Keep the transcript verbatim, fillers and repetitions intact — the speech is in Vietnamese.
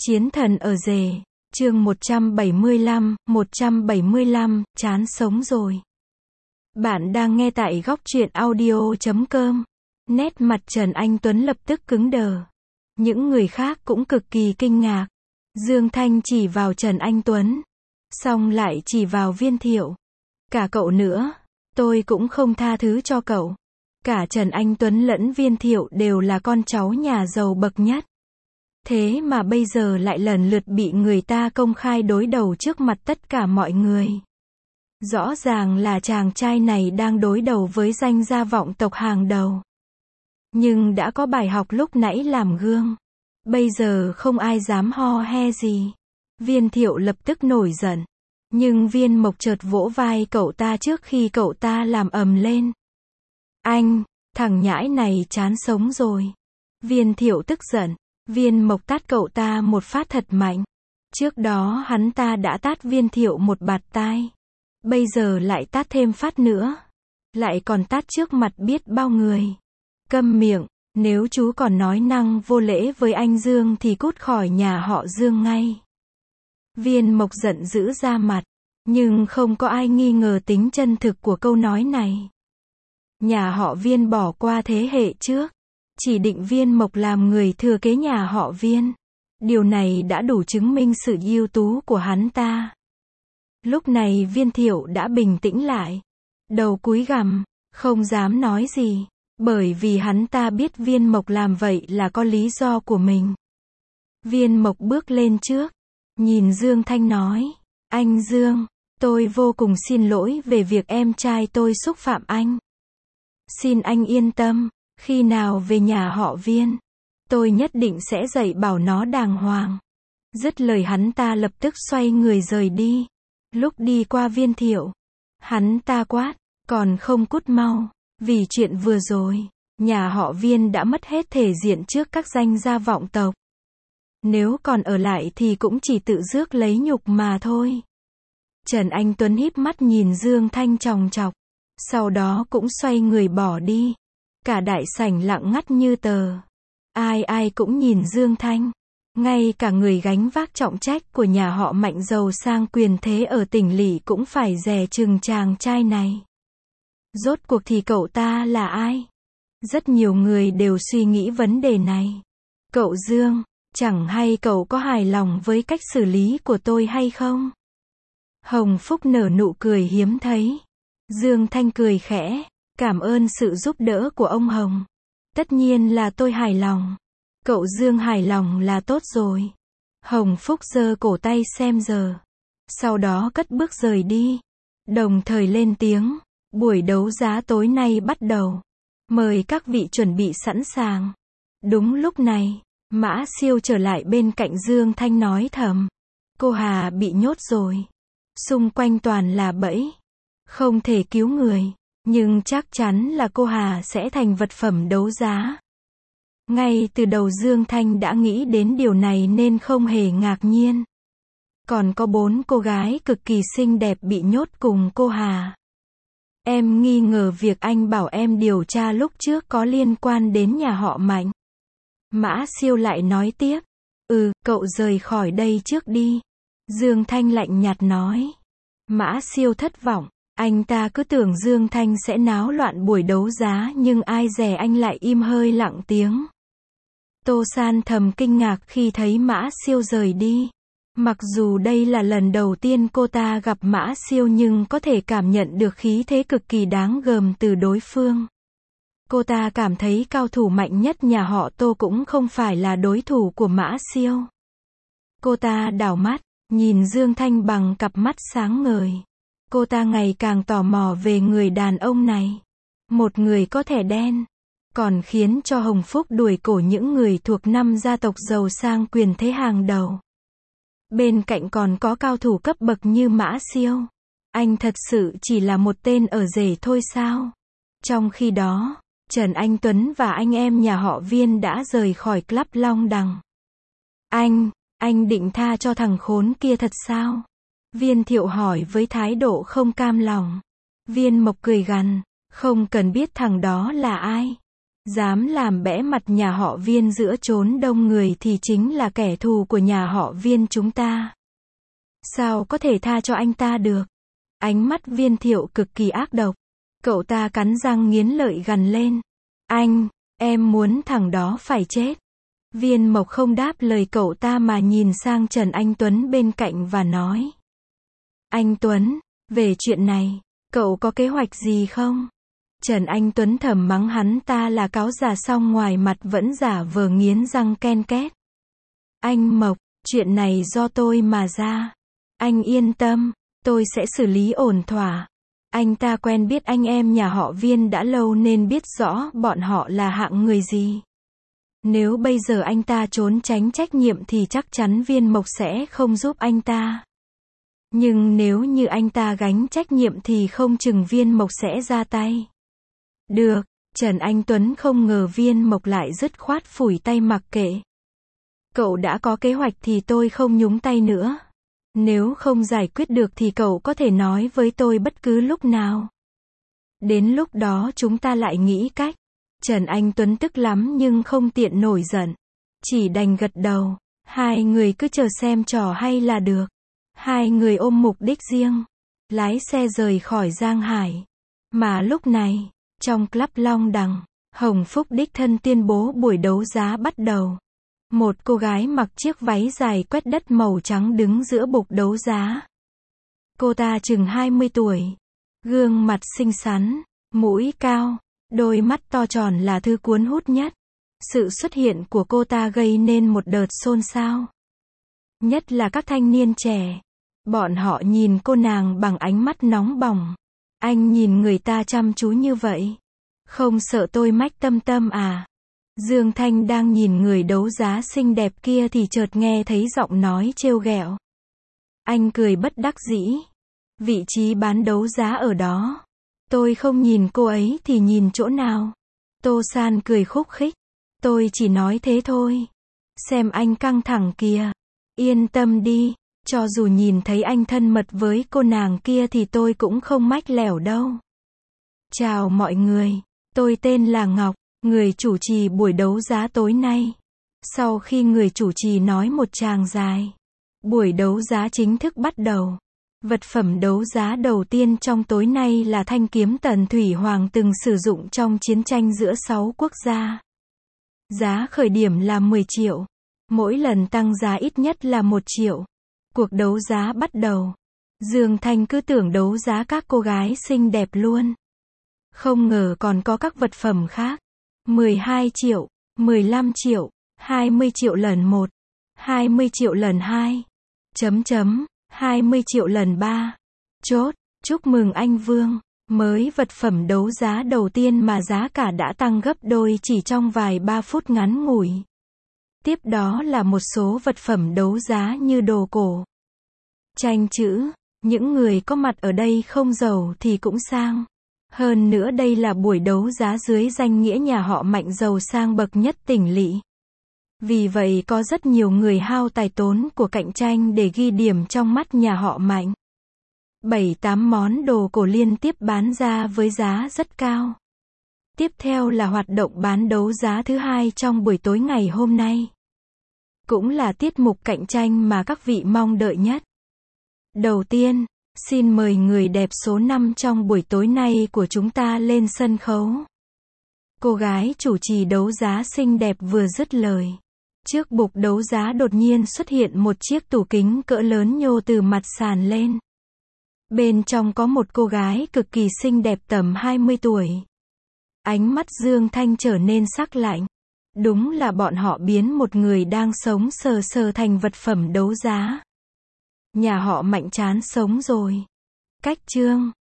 Chiến thần ở rể, chương một trăm bảy mươi lăm, một trăm bảy mươi lăm, chán sống rồi. Bạn đang nghe tại góc truyện audio chấm com. Nét mặt Trần Anh Tuấn lập tức cứng đờ. Những người khác cũng cực kỳ kinh ngạc. Dương Thanh chỉ vào Trần Anh Tuấn, xong lại chỉ vào Viên Thiệu. Cả cậu nữa, tôi cũng không tha thứ cho cậu. Cả Trần Anh Tuấn lẫn Viên Thiệu đều là con cháu nhà giàu bậc nhất. Thế mà bây giờ lại lần lượt bị người ta công khai đối đầu trước mặt tất cả mọi người. Rõ ràng là chàng trai này đang đối đầu với danh gia vọng tộc hàng đầu. Nhưng đã có bài học lúc nãy làm gương. Bây giờ không ai dám ho he gì. Viên Thiệu lập tức nổi giận. Nhưng Viên Mộc chợt vỗ vai cậu ta trước khi cậu ta làm ầm lên. Anh, thằng nhãi này chán sống rồi. Viên Thiệu tức giận. Viên Mộc tát cậu ta một phát thật mạnh. Trước đó hắn ta đã tát Viên Thiệu một bạt tai. Bây giờ lại tát thêm phát nữa. Lại còn tát trước mặt biết bao người. Câm miệng, nếu chú còn nói năng vô lễ với anh Dương thì cút khỏi nhà họ Dương ngay. Viên Mộc giận dữ ra mặt. Nhưng không có ai nghi ngờ tính chân thực của câu nói này. Nhà họ Viên bỏ qua thế hệ trước. Chỉ định Viên Mộc làm người thừa kế nhà họ Viên. Điều này đã đủ chứng minh sự ưu tú của hắn ta. Lúc này Viên Thiệu đã bình tĩnh lại. Đầu cúi gằm, không dám nói gì. Bởi vì hắn ta biết Viên Mộc làm vậy là có lý do của mình. Viên Mộc bước lên trước. Nhìn Dương Thanh nói. Anh Dương, tôi vô cùng xin lỗi về việc em trai tôi xúc phạm anh. Xin anh yên tâm. Khi nào về nhà họ Viên, tôi nhất định sẽ dạy bảo nó đàng hoàng. Dứt lời hắn ta lập tức xoay người rời đi. Lúc đi qua Viên Thiệu, hắn ta quát, còn không cút mau. Vì chuyện vừa rồi, nhà họ Viên đã mất hết thể diện trước các danh gia vọng tộc. Nếu còn ở lại thì cũng chỉ tự rước lấy nhục mà thôi. Trần Anh Tuấn híp mắt nhìn Dương Thanh chòng chọc. Sau đó cũng xoay người bỏ đi. Cả đại sảnh lặng ngắt như tờ. Ai ai cũng nhìn Dương Thanh. Ngay cả người gánh vác trọng trách của nhà họ Mạnh giàu sang quyền thế ở tỉnh lỵ cũng phải dè chừng chàng trai này. Rốt cuộc thì cậu ta là ai? Rất nhiều người đều suy nghĩ vấn đề này. Cậu Dương, chẳng hay cậu có hài lòng với cách xử lý của tôi hay không? Hồng Phúc nở nụ cười hiếm thấy. Dương Thanh cười khẽ. Cảm ơn sự giúp đỡ của ông Hồng. Tất nhiên là tôi hài lòng. Cậu Dương hài lòng là tốt rồi. Hồng Phúc giơ cổ tay xem giờ. Sau đó cất bước rời đi. Đồng thời lên tiếng. Buổi đấu giá tối nay bắt đầu. Mời các vị chuẩn bị sẵn sàng. Đúng lúc này, Mã Siêu trở lại bên cạnh Dương Thanh nói thầm. Cô Hà bị nhốt rồi. Xung quanh toàn là bẫy. Không thể cứu người. Nhưng chắc chắn là cô Hà sẽ thành vật phẩm đấu giá. Ngay từ đầu Dương Thanh đã nghĩ đến điều này nên không hề ngạc nhiên. Còn có bốn cô gái cực kỳ xinh đẹp bị nhốt cùng cô Hà. Em nghi ngờ việc anh bảo em điều tra lúc trước có liên quan đến nhà họ Mạnh. Mã Siêu lại nói tiếp. Ừ, cậu rời khỏi đây trước đi. Dương Thanh lạnh nhạt nói. Mã Siêu thất vọng. Anh ta cứ tưởng Dương Thanh sẽ náo loạn buổi đấu giá nhưng ai dè anh lại im hơi lặng tiếng. Tô San thầm kinh ngạc khi thấy Mã Siêu rời đi. Mặc dù đây là lần đầu tiên cô ta gặp Mã Siêu nhưng có thể cảm nhận được khí thế cực kỳ đáng gờm từ đối phương. Cô ta cảm thấy cao thủ mạnh nhất nhà họ Tô cũng không phải là đối thủ của Mã Siêu. Cô ta đảo mắt, nhìn Dương Thanh bằng cặp mắt sáng ngời. Cô ta ngày càng tò mò về người đàn ông này. Một người có thẻ đen. Còn khiến cho Hồng Phúc đuổi cổ những người thuộc năm gia tộc giàu sang quyền thế hàng đầu. Bên cạnh còn có cao thủ cấp bậc như Mã Siêu. Anh thật sự chỉ là một tên ở rể thôi sao? Trong khi đó, Trần Anh Tuấn và anh em nhà họ Viên đã rời khỏi Club Long Đằng. Anh, anh định tha cho thằng khốn kia thật sao? Viên Thiệu hỏi với thái độ không cam lòng. Viên Mộc cười gằn, không cần biết thằng đó là ai. Dám làm bẽ mặt nhà họ Viên giữa chốn đông người thì chính là kẻ thù của nhà họ Viên chúng ta. Sao có thể tha cho anh ta được? Ánh mắt Viên Thiệu cực kỳ ác độc. Cậu ta cắn răng nghiến lợi gằn lên. Anh, em muốn thằng đó phải chết. Viên Mộc không đáp lời cậu ta mà nhìn sang Trần Anh Tuấn bên cạnh và nói. Anh Tuấn, về chuyện này, cậu có kế hoạch gì không? Trần Anh Tuấn thầm mắng hắn ta là cáo già xong ngoài mặt vẫn giả vờ nghiến răng ken két. Anh Mộc, chuyện này do tôi mà ra. Anh yên tâm, tôi sẽ xử lý ổn thỏa. Anh ta quen biết anh em nhà họ Viên đã lâu nên biết rõ bọn họ là hạng người gì. Nếu bây giờ anh ta trốn tránh trách nhiệm thì chắc chắn Viên Mộc sẽ không giúp anh ta. Nhưng nếu như anh ta gánh trách nhiệm thì không chừng Viên Mộc sẽ ra tay. Được, Trần Anh Tuấn không ngờ Viên Mộc lại dứt khoát phủi tay mặc kệ. Cậu đã có kế hoạch thì tôi không nhúng tay nữa. Nếu không giải quyết được thì cậu có thể nói với tôi bất cứ lúc nào. Đến lúc đó chúng ta lại nghĩ cách. Trần Anh Tuấn tức lắm nhưng không tiện nổi giận. Chỉ đành gật đầu. Hai người cứ chờ xem trò hay là được. Hai người ôm mục đích riêng. Lái xe rời khỏi Giang Hải. Mà lúc này, trong club Long Đằng, Hồng Phúc đích thân tuyên bố buổi đấu giá bắt đầu. Một cô gái mặc chiếc váy dài quét đất màu trắng đứng giữa bục đấu giá. Cô ta chừng hai mươi tuổi. Gương mặt xinh xắn, mũi cao, đôi mắt to tròn là thứ cuốn hút nhất. Sự xuất hiện của cô ta gây nên một đợt xôn xao. Nhất là các thanh niên trẻ. Bọn họ nhìn cô nàng bằng ánh mắt nóng bỏng. Anh nhìn người ta chăm chú như vậy. Không sợ tôi mách tâm tâm à? Dương Thanh đang nhìn người đấu giá xinh đẹp kia thì chợt nghe thấy giọng nói trêu ghẹo. Anh cười bất đắc dĩ. Vị trí bán đấu giá ở đó. Tôi không nhìn cô ấy thì nhìn chỗ nào? Tô San cười khúc khích. Tôi chỉ nói thế thôi. Xem anh căng thẳng kìa. Yên tâm đi. Cho dù nhìn thấy anh thân mật với cô nàng kia thì tôi cũng không mách lẻo đâu. Chào mọi người. Tôi tên là Ngọc, người chủ trì buổi đấu giá tối nay. Sau khi người chủ trì nói một tràng dài, buổi đấu giá chính thức bắt đầu. Vật phẩm đấu giá đầu tiên trong tối nay là thanh kiếm Tần Thủy Hoàng từng sử dụng trong chiến tranh giữa sáu quốc gia. Giá khởi điểm là mười triệu. Mỗi lần tăng giá ít nhất là một triệu. Cuộc đấu giá bắt đầu. Dương Thanh cứ tưởng đấu giá các cô gái xinh đẹp luôn. Không ngờ còn có các vật phẩm khác. mười hai triệu, mười lăm triệu, hai mươi triệu lần một, hai mươi triệu lần hai, chấm chấm, hai mươi triệu lần ba. Chốt, chúc mừng anh Vương. Mới vật phẩm đấu giá đầu tiên mà giá cả đã tăng gấp đôi chỉ trong vài ba phút ngắn ngủi. Tiếp đó là một số vật phẩm đấu giá như đồ cổ, tranh chữ. Những người có mặt ở đây không giàu thì cũng sang. Hơn nữa đây là buổi đấu giá dưới danh nghĩa nhà họ Mạnh giàu sang bậc nhất tỉnh lỵ. Vì vậy có rất nhiều người hao tài tốn của cạnh tranh để ghi điểm trong mắt nhà họ Mạnh. bảy tám món đồ cổ liên tiếp bán ra với giá rất cao. Tiếp theo là hoạt động bán đấu giá thứ hai trong buổi tối ngày hôm nay. Cũng là tiết mục cạnh tranh mà các vị mong đợi nhất. Đầu tiên, xin mời người đẹp số năm trong buổi tối nay của chúng ta lên sân khấu. Cô gái chủ trì đấu giá xinh đẹp vừa dứt lời. Trước bục đấu giá đột nhiên xuất hiện một chiếc tủ kính cỡ lớn nhô từ mặt sàn lên. Bên trong có một cô gái cực kỳ xinh đẹp tầm hai mươi tuổi. Ánh mắt Dương Thanh trở nên sắc lạnh. Đúng là bọn họ biến một người đang sống sờ sờ thành vật phẩm đấu giá. Nhà họ Mạnh chán sống rồi. Cách chương